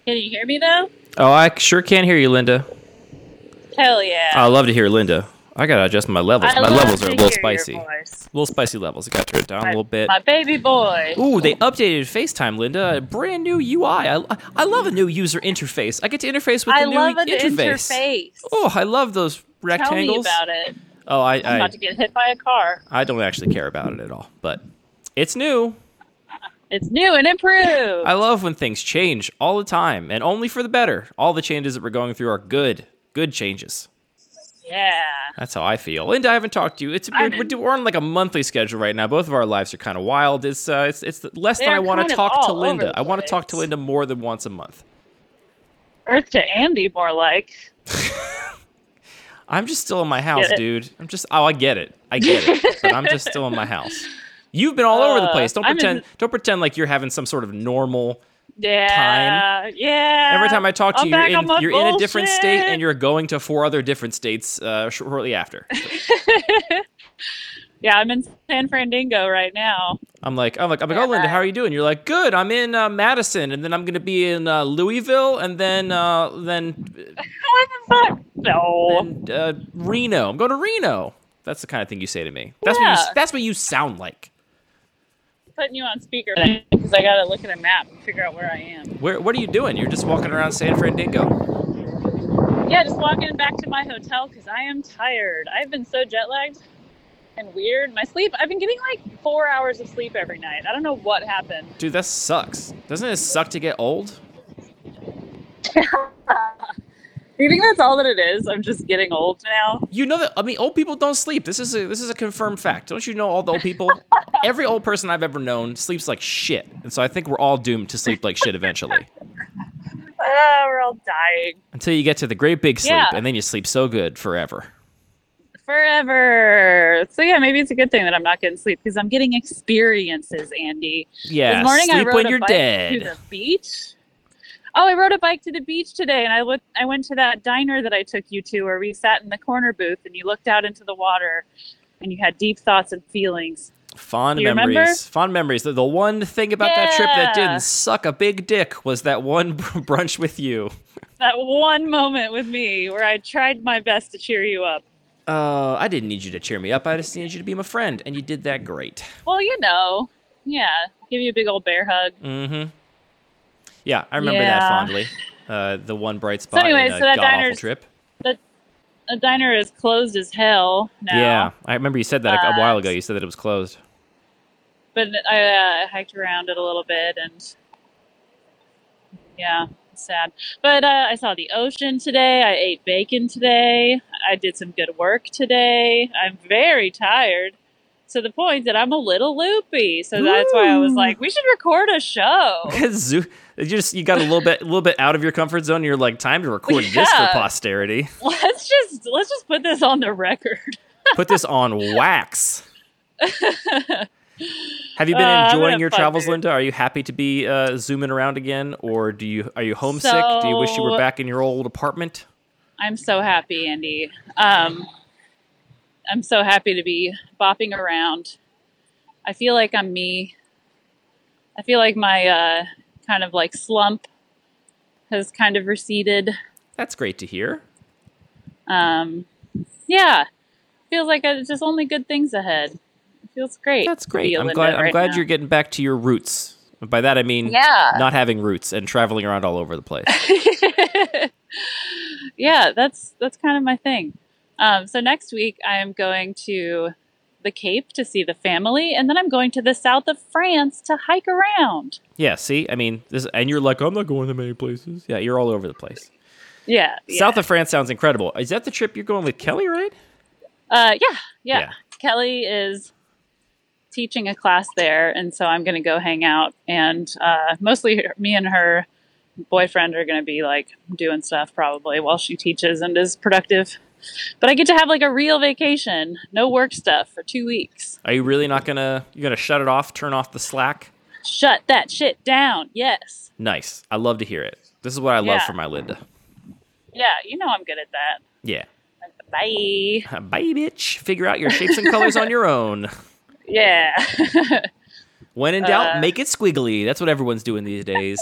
Can you hear me, though? Oh, I sure can hear you, Linda. Hell yeah. I love to hear Linda. I gotta adjust my levels. My levels are a little spicy. Your voice. A little spicy levels. I gotta turn it down a little bit. My baby boy. Ooh, they updated FaceTime, Linda. A brand new UI. I love a new user interface. I get to interface with the new interface. Oh, I love those rectangles. Tell me about it. Oh, I'm about to get hit by a car. I don't actually care about it at all, but it's new. It's new and improved. I love when things change all the time, and only for the better. All the changes that we're going through are good changes. Yeah. That's how I feel. Linda, I haven't talked to you. We're on like a monthly schedule right now. Both of our lives are kind of wild. It's less than I want to talk to Linda. I want to talk to Linda more than once a month. Earth to Andy, more like. I'm just still in my house, dude. I get it. But I'm just still in my house. You've been all over the place. Don't pretend like you're having some sort of normal time. Yeah. Every time I talk to you, you're in a different state, and you're going to 4 other different states shortly after. Yeah, I'm in San Fernando right now. I'm like, oh, Linda, how are you doing? You're like, good. I'm in Madison, and then I'm gonna be in Louisville, and then what the fuck? No. Then Reno. I'm going to Reno. That's the kind of thing you say to me. That's what you sound like. Putting you on speaker because I gotta look at a map and figure out where I am. What are you doing? You're just walking around San Fernando. Yeah, just walking back to my hotel because I am tired. I've been so jet lagged and weird. My sleep, I've been getting like 4 hours of sleep every night. I don't know what happened. Dude, that sucks. Doesn't it suck to get old? You think that's all that it is? I'm just getting old now. You know that? I mean, old people don't sleep. This is a confirmed fact. Don't you know all the old people? Every old person I've ever known sleeps like shit, and so I think we're all doomed to sleep like shit eventually. We're all dying until you get to the great big sleep, and then you sleep so good forever. Forever. So yeah, maybe it's a good thing that I'm not getting sleep because I'm getting experiences, Andy. Yeah. This morning sleep I rode when a you're bike dead. to the beach. Oh, I rode a bike to the beach today, and I went to that diner that I took you to where we sat in the corner booth, and you looked out into the water, and you had deep thoughts and feelings. Fond memories. Remember? Fond memories. The one thing about that trip that didn't suck a big dick was that one brunch with you. That one moment with me where I tried my best to cheer you up. I didn't need you to cheer me up. I just needed you to be my friend, and you did that great. Well, yeah, give you a big old bear hug. Mm-hmm. Yeah, I remember that fondly. The one bright spot in a so that god-awful trip. The diner is closed as hell now. Yeah, I remember you said that a while ago. You said that it was closed. But I hiked around it a little bit, and yeah, it's sad. But I saw the ocean today. I ate bacon today. I did some good work today. I'm very tired. To the point that I'm a little loopy, so that's why I was like, "We should record a show." You got a little bit out of your comfort zone. And you're like, "Time to record this for posterity." Let's just put this on the record. Put this on wax. Have you been enjoying your travels, Linda? Are you happy to be zooming around again, or are you homesick? Do you wish you were back in your old apartment? I'm so happy, Andy. I'm so happy to be bopping around. I feel like I'm me. I feel like my kind of like slump has kind of receded. That's great to hear. Yeah. Feels like it's just only good things ahead. It feels great. That's great. I'm glad you're getting back to your roots. By that I mean not having roots and traveling around all over the place. Yeah, that's kind of my thing. So next week I am going to the Cape to see the family, and then I'm going to the south of France to hike around. Yeah, see? I mean, and you're like, I'm not going to many places. Yeah, you're all over the place. Yeah. South of France sounds incredible. Is that the trip you're going with Kelly, right? Yeah. Kelly is teaching a class there, and so I'm going to go hang out, and mostly me and her boyfriend are going to be like doing stuff probably while she teaches and is productive. But I get to have like a real vacation, no work stuff for 2 weeks. Are you really not you're gonna shut it off, turn off the slack? Shut that shit down, yes. Nice. I love to hear it. This is what I love for my Linda. Yeah, I'm good at that. Yeah. Bye. Bye, bitch. Figure out your shapes and colors on your own. Yeah. When in doubt, make it squiggly. That's what everyone's doing these days.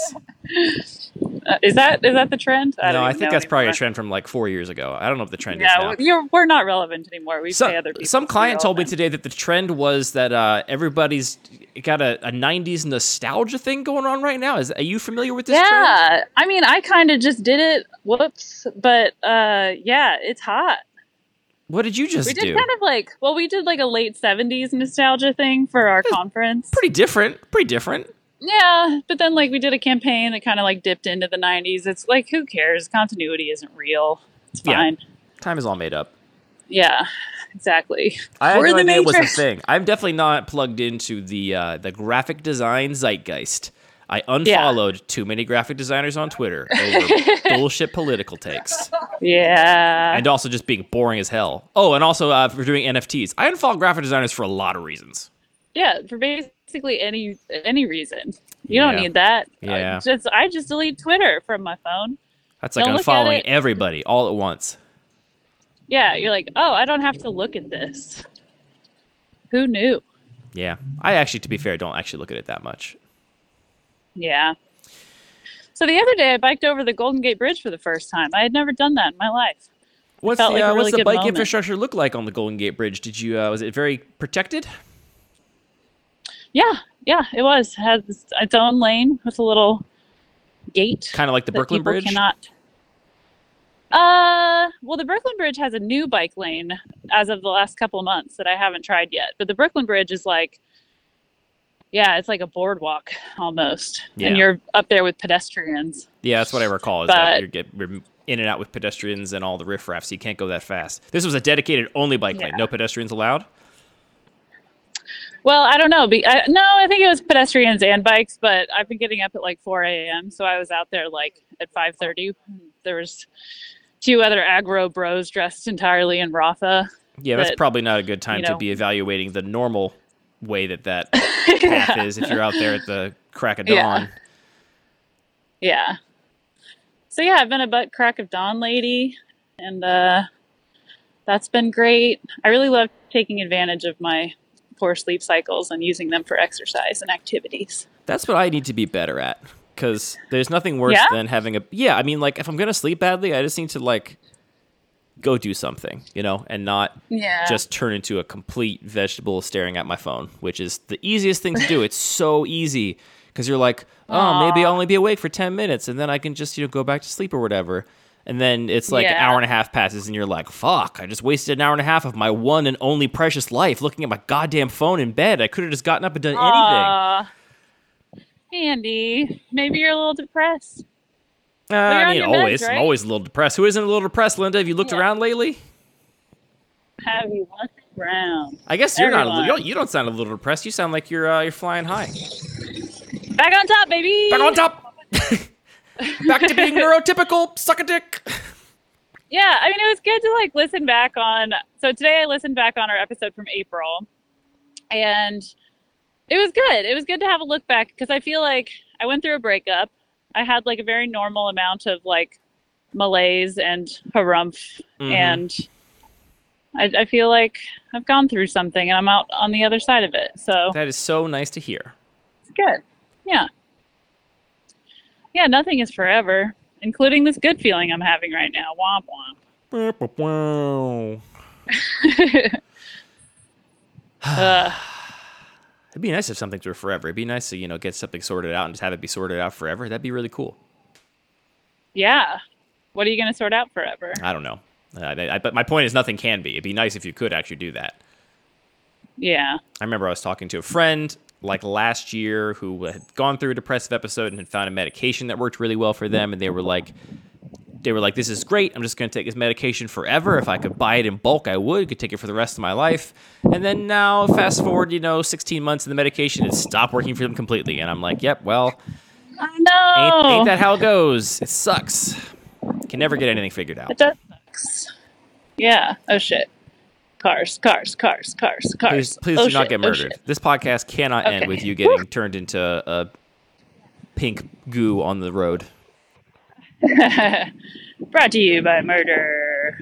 Is that the trend? No, I think that's probably a trend from like 4 years ago. I don't know if the trend is now. We're not relevant anymore. We pay other people. Some client told me today that the trend was that everybody's got a 90s nostalgia thing going on right now. Are you familiar with this trend? Yeah. I mean, I kind of just did it. Whoops. But yeah, it's hot. What did you just do? We did kind of we did like a late 70s nostalgia thing for our conference. Pretty different. Yeah, but then we did a campaign that kind of dipped into the 90s. It's like, who cares? Continuity isn't real. It's fine. Yeah. Time is all made up. Yeah, exactly. I had no idea it was a thing. I'm definitely not plugged into the graphic design zeitgeist. I unfollowed too many graphic designers on Twitter over bullshit political takes. Yeah. And also just being boring as hell. Oh, and also for doing NFTs. I unfollowed graphic designers for a lot of reasons. Yeah, for basically any reason. You don't need that. Yeah. I just delete Twitter from my phone. That's like unfollowing everybody all at once. Yeah, you're like, oh, I don't have to look at this. Who knew? Yeah. I actually, to be fair, don't actually look at it that much. Yeah. So the other day I biked over the Golden Gate Bridge for the first time. I had never done that in my life. What's the bike infrastructure look like on the Golden Gate Bridge? Did you was it very protected? Yeah, it was. It had its own lane with a little gate. Kind of like the Brooklyn Bridge? Cannot. Well, the Brooklyn Bridge has a new bike lane as of the last couple of months that I haven't tried yet. But the Brooklyn Bridge is it's like a boardwalk almost. Yeah. And you're up there with pedestrians. Yeah, that's what I recall. Is that you're in and out with pedestrians and all the riffraff, so you can't go that fast. This was a dedicated only bike lane. No pedestrians allowed? Well, I don't know. I think it was pedestrians and bikes, but I've been getting up at 4 a.m., so I was out there at 5:30. There was 2 other aggro bros dressed entirely in Ratha. Yeah, that's probably not a good time to be evaluating the normal way that path is if you're out there at the crack of dawn. Yeah. So yeah, I've been a butt crack of dawn lady, and that's been great. I really love taking advantage of my poor sleep cycles and using them for exercise and activities. That's what I need to be better at, because there's nothing worse than having if I'm going to sleep badly, I just need to go do something, and not just turn into a complete vegetable staring at my phone, which is the easiest thing to do. It's so easy because you're like, maybe I'll only be awake for 10 minutes and then I can just, go back to sleep or whatever. And then it's an hour and a half passes and you're like, fuck, I just wasted an hour and a half of my one and only precious life looking at my goddamn phone in bed. I could have just gotten up and done anything. Andy, maybe you're a little depressed. Always. Meds, right? I'm always a little depressed. Who isn't a little depressed, Linda? Have you looked around lately? Have you looked around? I guess you're not. You don't sound a little depressed. You sound like you're flying high. Back on top, baby. Back on top. Back to being neurotypical. Suck a dick. Yeah, I mean, it was good to listen back on. So today I listened back on our episode from April, and it was good. It was good to have a look back because I feel like I went through a breakup. I had a very normal amount of malaise and harumph, and I feel like I've gone through something and I'm out on the other side of it. So that is so nice to hear. It's good. Yeah. Yeah, nothing is forever, including this good feeling I'm having right now. Womp womp. It'd be nice if something were forever. It'd be nice to, get something sorted out and just have it be sorted out forever. That'd be really cool. Yeah. What are you going to sort out forever? I don't know. But my point is nothing can be. It'd be nice if you could actually do that. Yeah. I remember I was talking to a friend last year who had gone through a depressive episode and had found a medication that worked really well for them. And they were like, this is great. I'm just going to take this medication forever. If I could buy it in bulk, I would. Could take it for the rest of my life. And then now, fast forward, 16 months and the medication had stopped working for them completely. And I'm like, yep, well, I know. Ain't that how it goes? It sucks. Can never get anything figured out. It does sucks. Yeah. Oh, shit. Cars. Please do not get murdered. This podcast cannot end with you getting turned into a pink goo on the road. Brought to you by murder.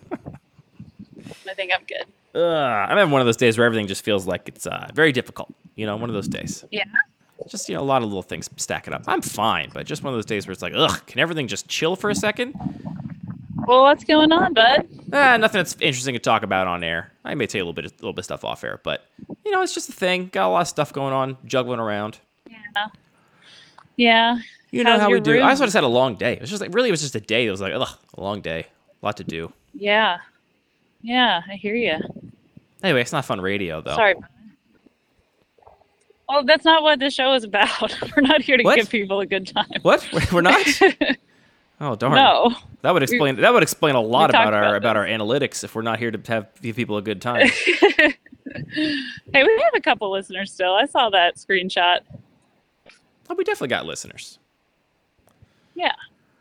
I think I'm good. I'm having one of those days where everything just feels like it's very difficult. one of those days. Yeah. Just, a lot of little things stacking up. I'm fine, but just one of those days where it's like, ugh, can everything just chill for a second? Well, what's going on, bud? Nothing that's interesting to talk about on air. I may tell you a little bit of stuff off air, but, it's just a thing. Got a lot of stuff going on, juggling around. Yeah. Yeah. You know how we do. I just had a long day. It was just like, really, it was just a day. It was like, ugh, a long day. A lot to do. Yeah. Yeah, I hear you. Anyway, it's not fun radio, though. Sorry. Well, that's not what this show is about. We're not here to give people a good time. What? We're not? Oh, darn. No. That would explain a lot about our analytics if we're not here to give people a good time. Hey, we have a couple listeners still. I saw that screenshot. Oh, we definitely got listeners. Yeah.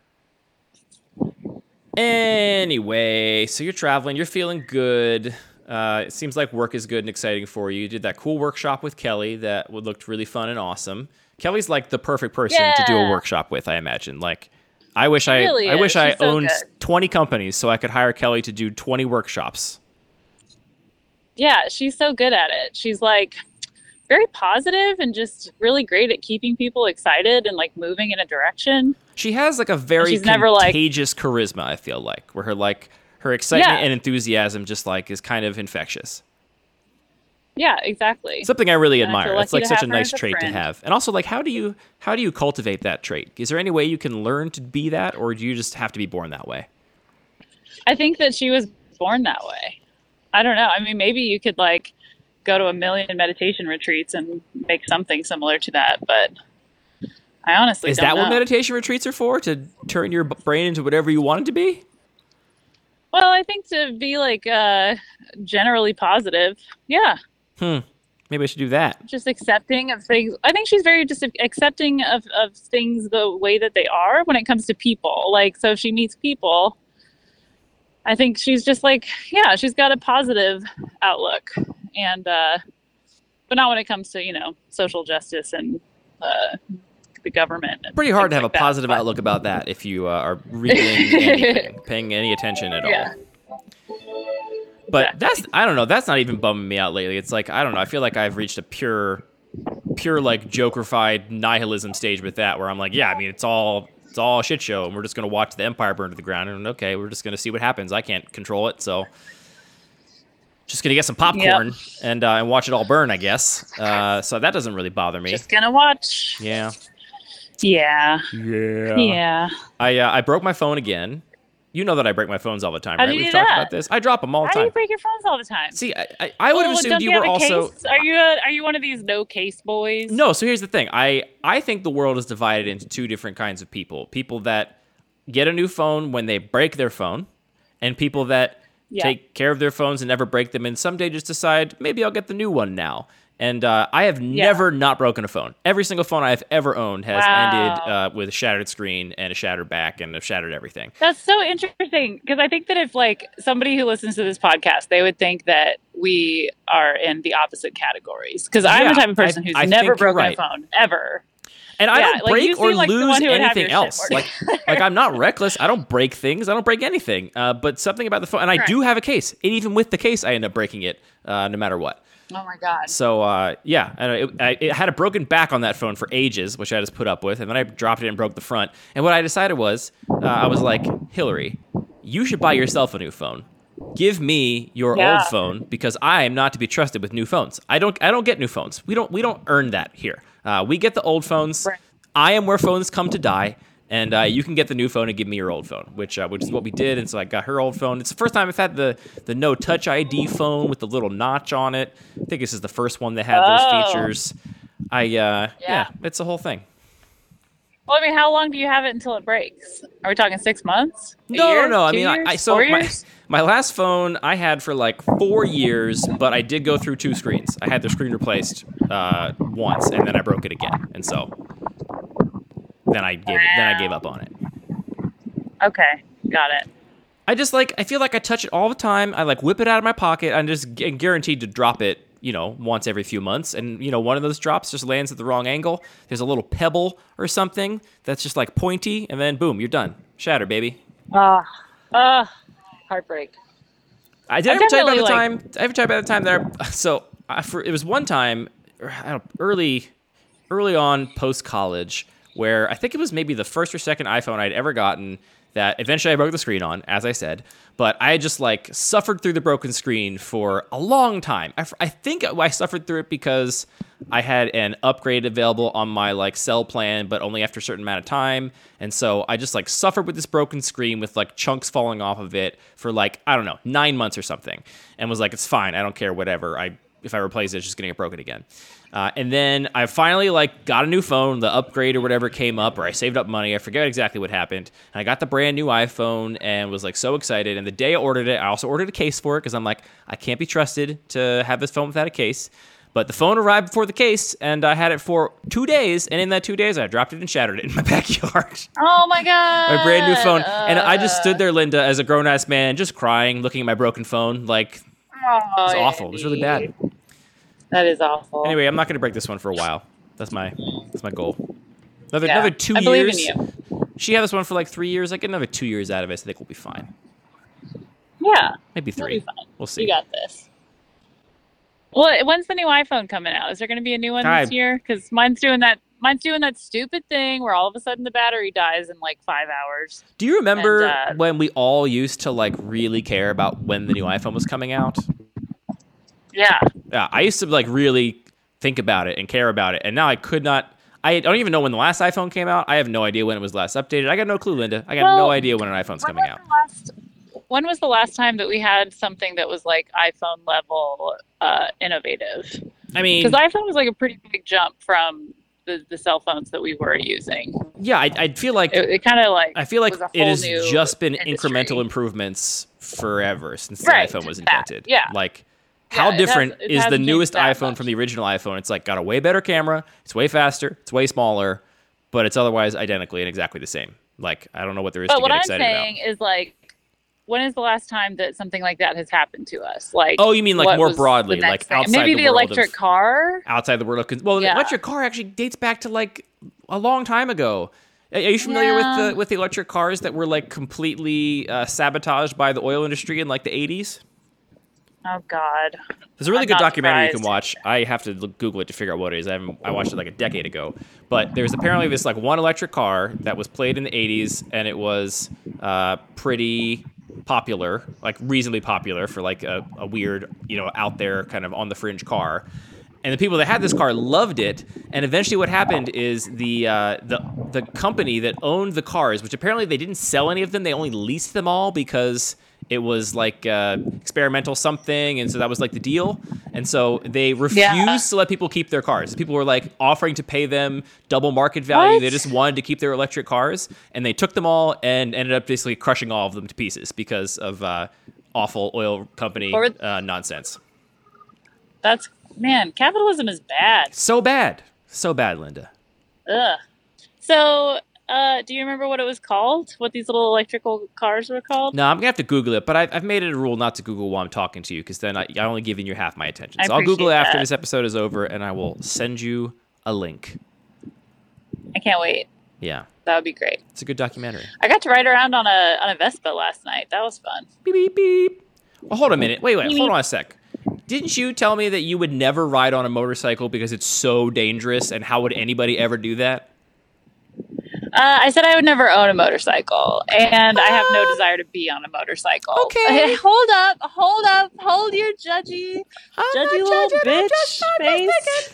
Anyway, so you're traveling. You're feeling good. It seems like work is good and exciting for you. You did that cool workshop with Kelly that looked really fun and awesome. Kelly's like the perfect person to do a workshop with, I imagine. Like, I wish I owned 20 companies so I could hire Kelly to do 20 workshops. Yeah, she's so good at it. She's like very positive and just really great at keeping people excited and like moving in a direction. She has like a very contagious charisma, I feel like, where her excitement and enthusiasm just like is kind of infectious. Yeah, exactly. Something I really admire. It's like such a nice trait to have. And also, like, how do you cultivate that trait? Is there any way you can learn to be that, or do you just have to be born that way? I think that she was born that way. I don't know. I mean, maybe you could like go to a million meditation retreats and make something similar to that, but I honestly don't know. Is that what meditation retreats are for? To turn your brain into whatever you want it to be? Well, I think to be like generally positive. Yeah. Maybe I should do that. Just accepting of things. I think she's very just accepting of things the way that they are when it comes to people. Like, so if she meets people, I think she's just like, yeah, she's got a positive outlook. And, but not when it comes to, social justice and the government. Pretty hard to have a positive outlook about that if you are reading anything, paying any attention at all. But I don't know, that's not even bumming me out lately. It's like, I don't know, I feel like I've reached a pure like Joker-fied nihilism stage with that, where I'm like, yeah, I mean, it's all a shit show, and we're just going to watch the empire burn to the ground, and okay, we're just going to see what happens. I can't control it, so just going to get some popcorn and watch it all burn, I guess. So that doesn't really bother me. Just going to watch. Yeah. I broke my phone again. You know that I break my phones all the time, right? We've talked about this. I drop them all the time. How do you break your phones all the time? See, I would have assumed you were also... Case? Are you one of these no case boys? No, so here's the thing. I think the world is divided into two different kinds of people. People that get a new phone when they break their phone, and people that take care of their phones and never break them, and someday just decide, maybe I'll get the new one now. And I have never not broken a phone. Every single phone I've ever owned has ended with a shattered screen and a shattered back and a shattered everything. That's so interesting, because I think that if like somebody who listens to this podcast, they would think that we are in the opposite categories. Because I'm the type of person who's never broken a phone, ever. And I don't break or lose anything else. Like I'm not reckless. I don't break things. I don't break anything. But something about the phone, and I do have a case. And even with the case, I end up breaking it no matter what. Oh my God. So, it had a broken back on that phone for ages, which I just put up with. And then I dropped it and broke the front. And what I decided was, I was like, Hillary, you should buy yourself a new phone. Give me your old phone, because I am not to be trusted with new phones. I don't get new phones. We don't earn that here. We get the old phones. Right. I am where phones come to die. And you can get the new phone and give me your old phone, which is what we did. And so I got her old phone. It's the first time I've had the no touch ID phone with the little notch on it. I think this is the first one that had those features. It's a whole thing. Well, I mean, how long do you have it until it breaks? Are we talking 6 months? No. I mean, 4 years? My last phone I had for like 4 years, but I did go through 2 screens. I had the screen replaced once, and then I broke it again, and so. Then I gave up on it. Okay, got it. I feel like I touch it all the time. I like whip it out of my pocket. I'm just guaranteed to drop it, once every few months. And, one of those drops just lands at the wrong angle. There's a little pebble or something that's just like pointy, and then boom, you're done. Shatter, baby. Heartbreak. I ever tell you about the time that it was one time early on post college, where I think it was maybe the first or second iPhone I'd ever gotten that eventually I broke the screen on, as I said. But I had just like suffered through the broken screen for a long time. I think I suffered through it because I had an upgrade available on my like cell plan, but only after a certain amount of time. And so I just like suffered with this broken screen with like chunks falling off of it for like, I don't know, 9 months or something. And was like, it's fine. I don't care, whatever. If I replace it, it's just going to get broken again. And then I finally like got a new phone, the upgrade or whatever came up, or I saved up money. I forget exactly what happened. And I got the brand new iPhone and was like so excited. And the day I ordered it, I also ordered a case for it because I'm like, I can't be trusted to have this phone without a case. But the phone arrived before the case, and I had it for 2 days. And in that 2 days, I dropped it and shattered it in my backyard. Oh my God. My brand new phone. And I just stood there, Linda, as a grown-ass man, just crying, looking at my broken phone. Like, it was awful. It was really bad. That is awful. Anyway, I'm not going to break this one for a while. That's my goal. Another 2 years. I believe in you. She had this one for like 3 years. I get another 2 years out of it, so I think we'll be fine. Yeah. Maybe 3. We'll see. You got this. Well, when's the new iPhone coming out? Is there going to be a new one this year? Because mine's doing that stupid thing where all of a sudden the battery dies in like 5 hours. Do you remember when we all used to like really care about when the new iPhone was coming out? Yeah. Yeah, I used to like really think about it and care about it, and now I could not. I don't even know when the last iPhone came out. I have no idea when it was last updated. I got no clue, Linda. I got no idea when an iPhone's coming out. When was the last time that we had something that was like iPhone level innovative? I mean, because iPhone was like a pretty big jump from the cell phones that we were using. Yeah, I feel like it kind of like I feel like it has just been incremental improvements forever since the iPhone was invented. Yeah, like. How different is the newest iPhone from the original iPhone? It's like got a way better camera, it's way faster, it's way smaller, but it's otherwise identically and exactly the same. Like, I don't know what there is to get excited about. But what I'm saying is, like, when is the last time that something like that has happened to us? Like, oh, you mean like more broadly, like outside maybe the world electric car? Outside the world of... Well, the electric car actually dates back to like a long time ago. Are you familiar with the electric cars that were like completely sabotaged by the oil industry in like the 80s? Oh God! There's a really good documentary you can watch. I have to Google it to figure out what it is. I watched it like a decade ago. But there's apparently this like one electric car that was played in the 80s, and it was pretty popular, like reasonably popular for like a weird, out there kind of on the fringe car. And the people that had this car loved it. And eventually what happened is the company that owned the cars, which apparently they didn't sell any of them, they only leased them all because it was like experimental something, and so that was like the deal. And so they refused to let people keep their cars. People were like offering to pay them double market value. What? They just wanted to keep their electric cars, and they took them all and ended up basically crushing all of them to pieces because of awful oil company nonsense. Man, capitalism is bad. So bad, Linda. Ugh. So. Do you remember what it was called? What these little electrical cars were called? No, I'm going to have to Google it, but I've made it a rule not to Google while I'm talking to you, because then I'm only giving you half my attention. So I'll Google it after this episode is over, and I will send you a link. I can't wait. Yeah. That would be great. It's a good documentary. I got to ride around on a Vespa last night. That was fun. Beep, beep, beep. Well, hold a minute. Wait. Hold on a sec. Didn't you tell me that you would never ride on a motorcycle because it's so dangerous, and how would anybody ever do that? I said I would never own a motorcycle, and I have no desire to be on a motorcycle. Okay. Hold your judgy little bitch face.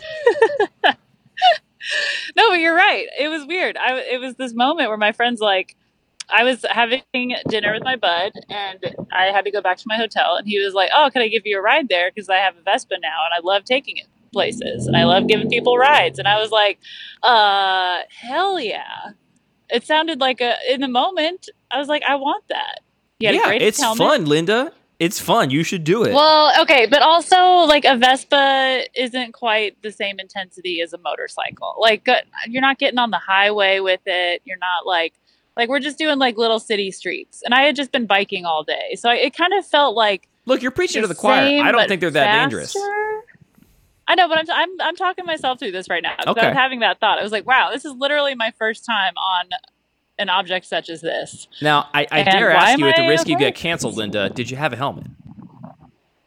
No, but you're right. It was weird. It was this moment where my friend's like, I was having dinner with my bud, and I had to go back to my hotel, and he was like, "Oh, can I give you a ride there? Because I have a Vespa now, and I love taking it places, and I love giving people rides." And I was like, hell yeah. It sounded like in the moment, I was like, I want that. It's fun, Linda. It's fun. You should do it. Well, okay, but also, like, a Vespa isn't quite the same intensity as a motorcycle. Like, you're not getting on the highway with it. You're not, like we're just doing, like, little city streets. And I had just been biking all day. So it kind of felt like... Look, you're preaching to the choir. I don't think they're that dangerous. I know, but I'm talking myself through this right now. Okay. I was having that thought. I was like, wow, this is literally my first time on an object such as this. Now, I dare ask you, at the risk you get canceled, Linda, did you have a helmet?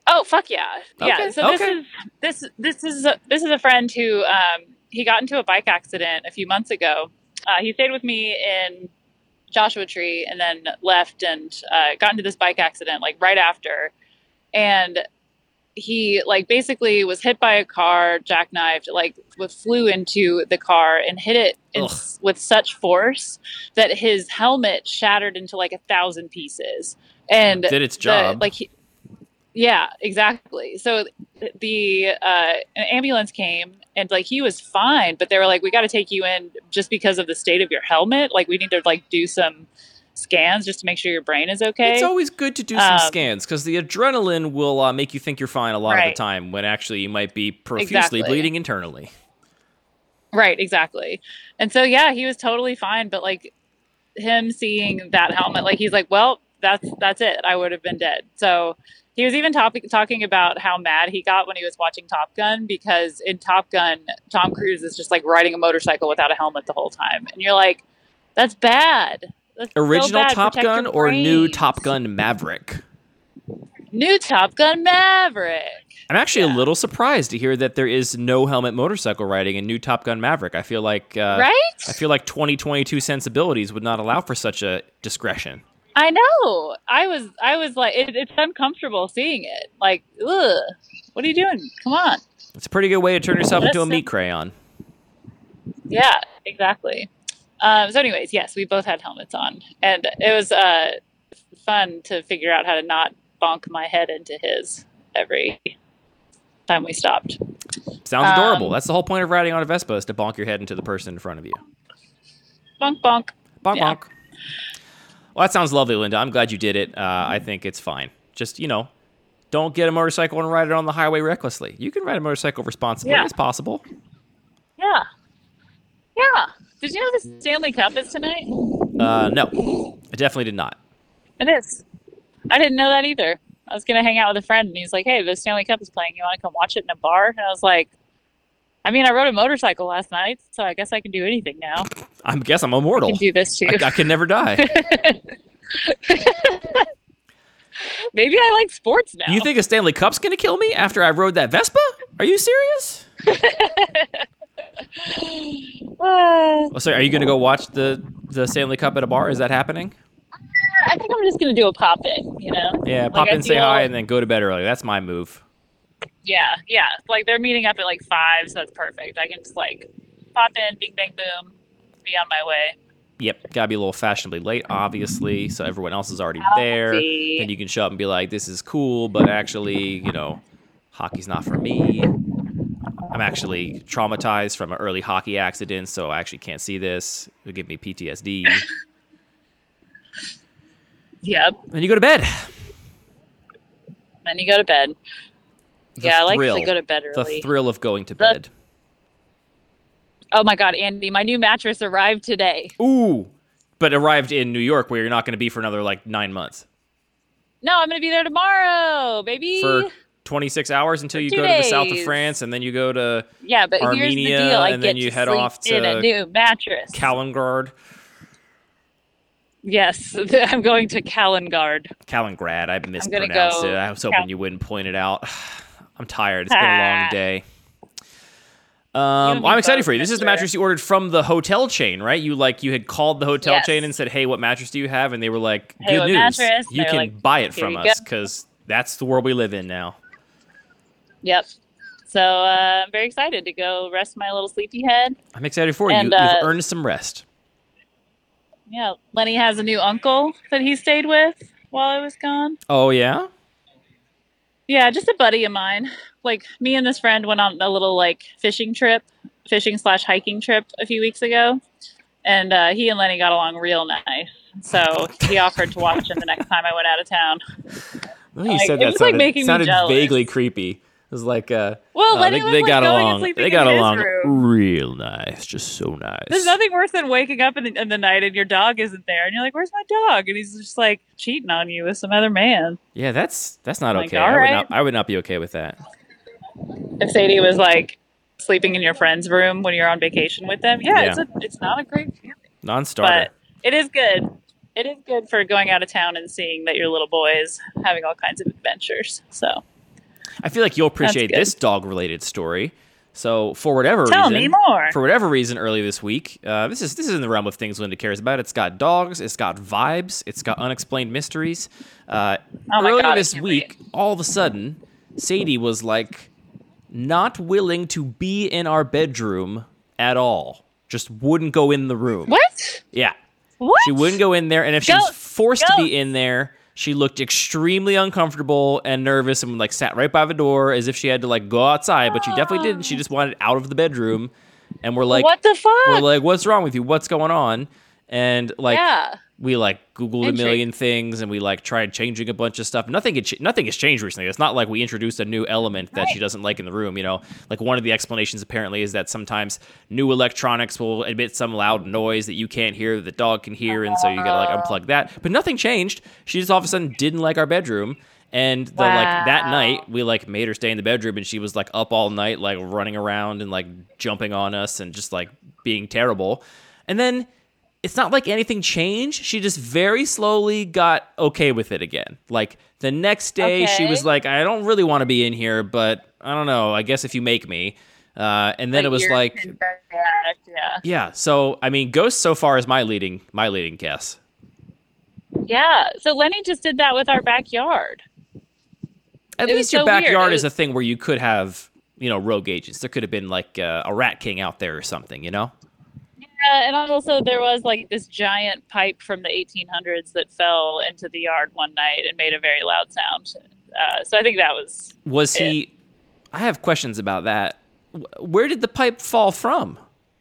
Oh, fuck yeah. Yeah. Okay. So this is a friend who he got into a bike accident a few months ago. He stayed with me in Joshua Tree and then left and got into this bike accident like right after. And he like basically was hit by a car, jackknifed, like flew into the car and hit it with such force that his helmet shattered into like 1,000 pieces. And did its job. Yeah, exactly. So the ambulance came and like he was fine, but they were like, we got to take you in just because of the state of your helmet. Like we need to like do some scans just to make sure your brain is okay. It's always good to do some scans because the adrenaline will make you think you're fine a lot of the time when actually you might be profusely bleeding internally. Right, exactly. And so, yeah, he was totally fine. But like him seeing that helmet, like he's like, well, that's it. I would have been dead. So he was even talking about how mad he got when he was watching Top Gun because in Top Gun, Tom Cruise is just like riding a motorcycle without a helmet the whole time. And you're like, that's bad. That's original so bad. Top Gun or new Top Gun Maverick? New Top Gun Maverick. I'm actually a little surprised to hear that there is no helmet motorcycle riding in new Top Gun Maverick. I feel like right? I feel like 2022 sensibilities would not allow for such a discretion. I know. I was like, it's uncomfortable seeing it. Like, ugh, what are you doing? Come on. It's a pretty good way to turn yourself into a meat crayon. Yeah, exactly. So anyways, yes, we both had helmets on. And it was fun to figure out how to not bonk my head into his every time we stopped. Sounds adorable. That's the whole point of riding on a Vespa is to bonk your head into the person in front of you. Bonk, bonk. Bonk, bonk. Well, that sounds lovely, Linda. I'm glad you did it. I think it's fine. Just, don't get a motorcycle and ride it on the highway recklessly. You can ride a motorcycle responsibly. It's possible. Yeah. Yeah. Did you know the Stanley Cup is tonight? No. I definitely did not. It is. I didn't know that either. I was going to hang out with a friend, and he's like, hey, the Stanley Cup is playing. You want to come watch it in a bar? And I was like, I mean, I rode a motorcycle last night, so I guess I can do anything now. I guess I'm immortal. I can do this, too. I can never die. Maybe I like sports now. You think a Stanley Cup's going to kill me after I rode that Vespa? Are you serious? So are you going to go watch the Stanley Cup at a bar? Is that happening? I think I'm just going to do a pop-in, Yeah, pop in, say hi, and then go to bed early. That's my move. Yeah. Like, they're meeting up at, 5, so that's perfect. I can just, pop in, bing, bang, boom, be on my way. Yep, gotta be a little fashionably late, obviously, so everyone else is already there. Then you can show up and be like, this is cool, but actually, hockey's not for me. I'm actually traumatized from an early hockey accident, so I actually can't see this. It'll give me PTSD. Yep. Then you go to bed. I like to go to bed early. The thrill of going to bed. Oh my God, Andy, my new mattress arrived today. Ooh, but arrived in New York where you're not going to be for another 9 months. No, I'm going to be there tomorrow, baby. For 26 hours until you go to the south of France, and then you go to but Armenia, here's the deal. and then you head off to a new mattress. Kaliningrad. Yes, I'm going to Kaliningrad. Kaliningrad, I mispronounced it. I was hoping you wouldn't point it out. I'm tired. It's been a long day. I'm excited for you. This is the mattress you ordered from the hotel chain, right? You had called the hotel chain and said, hey, what mattress do you have? And they were like, good news. You can buy it from us because that's the world we live in now. Yep. So I'm very excited to go rest my little sleepy head. I'm excited for you. You've earned some rest. Yeah. Lenny has a new uncle that he stayed with while I was gone. Oh, yeah? Yeah, just a buddy of mine. Me and this friend went on a little fishing/hiking trip a few weeks ago, and he and Lenny got along real nice. So he offered to watch him the next time I went out of town. Well, you said that sounded vaguely creepy. It was like, they got along. They got along real nice, just so nice. There's nothing worse than waking up in the night and your dog isn't there, and you're like, "Where's my dog?" And he's just cheating on you with some other man. Yeah, that's not okay. All right. I would not be okay with that. If Sadie was sleeping in your friend's room when you're on vacation with them, it's not a great feeling. Non-starter. But it is good. It is good for going out of town and seeing that your little boy is having all kinds of adventures. So I feel like you'll appreciate this dog-related story. So for whatever Tell me more. For whatever reason, early this week, this is in the realm of things Linda cares about. It's got dogs, it's got vibes, it's got unexplained mysteries. Earlier this week, all of a sudden, Sadie was like not willing to be in our bedroom at all. Just wouldn't go in the room. What? Yeah. What? She wouldn't go in there, and if she was forced to be in there, she looked extremely uncomfortable and nervous and like sat right by the door as if she had to like go outside, but she definitely didn't. She just wanted out of the bedroom. And we're like, what the fuck? We're like, what's wrong with you? What's going on? And like, we like Googled a million things and we like tried changing a bunch of stuff. Nothing has changed recently. It's not like we introduced a new element that she doesn't like in the room. You know, like one of the explanations apparently is that sometimes new electronics will emit some loud noise that you can't hear that the dog can hear, and so you gotta like unplug that. But nothing changed. She just all of a sudden didn't like our bedroom. And like that night, we like made her stay in the bedroom, and she was like up all night, like running around and like jumping on us and just like being terrible. And then it's not like anything changed. She just very slowly got okay with it again. Like the next day, she was like, I don't really want to be in here, but I don't know. I guess if you make me. And then it was like, yeah. So I mean, Ghost so far is my leading guess. Yeah. So Lenny just did that with our backyard. At least your backyard is a thing where you could have, you know, rogue agents. There could have been like a Rat King out there or something, you know? Yeah, and also there was like this giant pipe from the 1800s that fell into the yard one night and made a very loud sound. So I think that was he? I have questions about that. Where did the pipe fall from?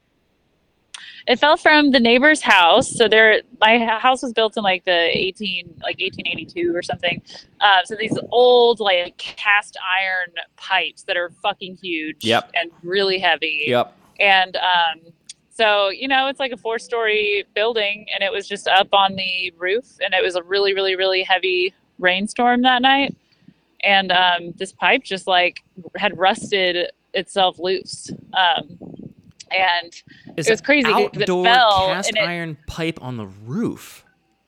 It fell from the neighbor's house. So my house was built in like 1882 or something. So these old like cast iron pipes that are fucking huge and really heavy. Yep. And so, you know, it's like a 4-story building, and it was just up on the roof, and it was a really, really, really heavy rainstorm that night. And this pipe just like had rusted itself loose. And it was crazy. Outdoor it fell, cast iron pipe on the roof.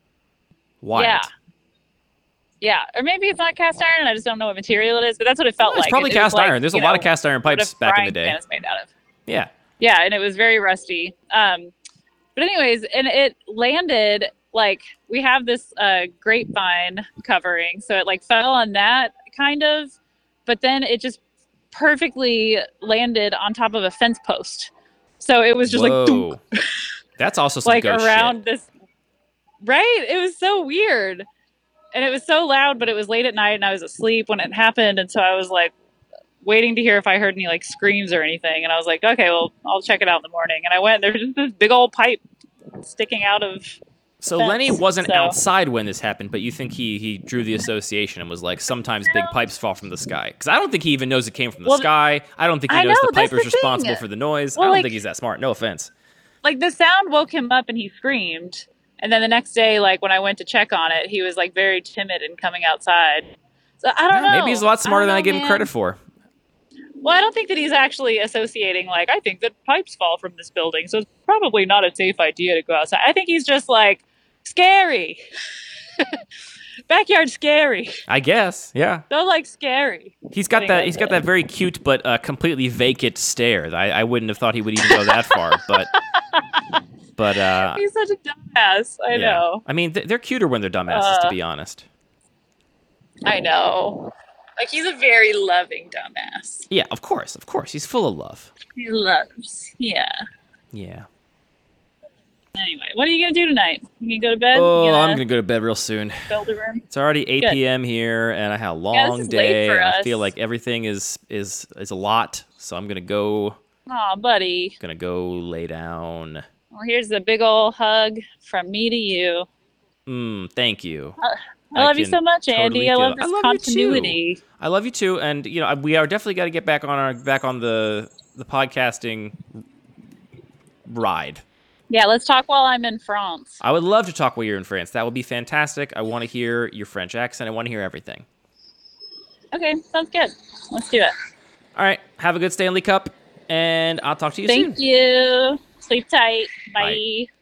Wild. Yeah. Or maybe it's not cast iron, and I just don't know what material it is, but that's what it felt like. It's probably cast iron. There's a lot of cast iron pipes back in the day. Pan is made out of. Yeah. Yeah, and it was very rusty. But anyways, and it landed, like, we have this grapevine covering, so it, like, fell on that, kind of, but then it just perfectly landed on top of a fence post. So it was just like... That's also some like ghost around shit. This... Right? It was so weird. And it was so loud, but it was late at night, and I was asleep when it happened, and so I was, like, waiting to hear if I heard any like screams or anything, and I was like, okay, well, I'll check it out in the morning. And I went, there's just this big old pipe sticking out of So fence. Lenny wasn't outside when this happened, but you think he drew the association and was like, sometimes big pipes fall from the sky? Because I don't think he even knows it came from the sky. I don't think he knows the pipe is responsible for the noise. Well, I don't think he's that smart. No offense. Like the sound woke him up and he screamed, and then the next day, like when I went to check on it, he was like very timid in coming outside. So I don't know. Maybe he's a lot smarter than I give him credit for. Well, I don't think that he's actually associating, like, I think that pipes fall from this building, so it's probably not a safe idea to go outside. I think he's just like, scary. Backyard scary. I guess, yeah. So, like, scary. He's got that very cute but completely vacant stare. I wouldn't have thought he would even go that far, but he's such a dumbass. I know. I mean, they're cuter when they're dumbasses, to be honest. I know. Like, he's a very loving dumbass. Yeah, of course. He's full of love. He loves. Yeah. Yeah. Anyway, what are you going to do tonight? You going to go to bed? Oh, I'm going to go to bed real soon. Build a room? It's already 8 p.m. here, and I had a long day. And I feel like everything is a lot, so I'm going to go... Aw, buddy. Going to go lay down. Well, here's a big old hug from me to you. Thank you. I love you so much, Andy. I love this continuity. I love you too, and you know we are definitely got to get back on the podcasting ride. Yeah, let's talk while I'm in France. I would love to talk while you're in France. That would be fantastic. I want to hear your French accent. I want to hear everything. Okay, sounds good. Let's do it. All right, have a good Stanley Cup, and I'll talk to you soon. Thank you. Sleep tight. Bye.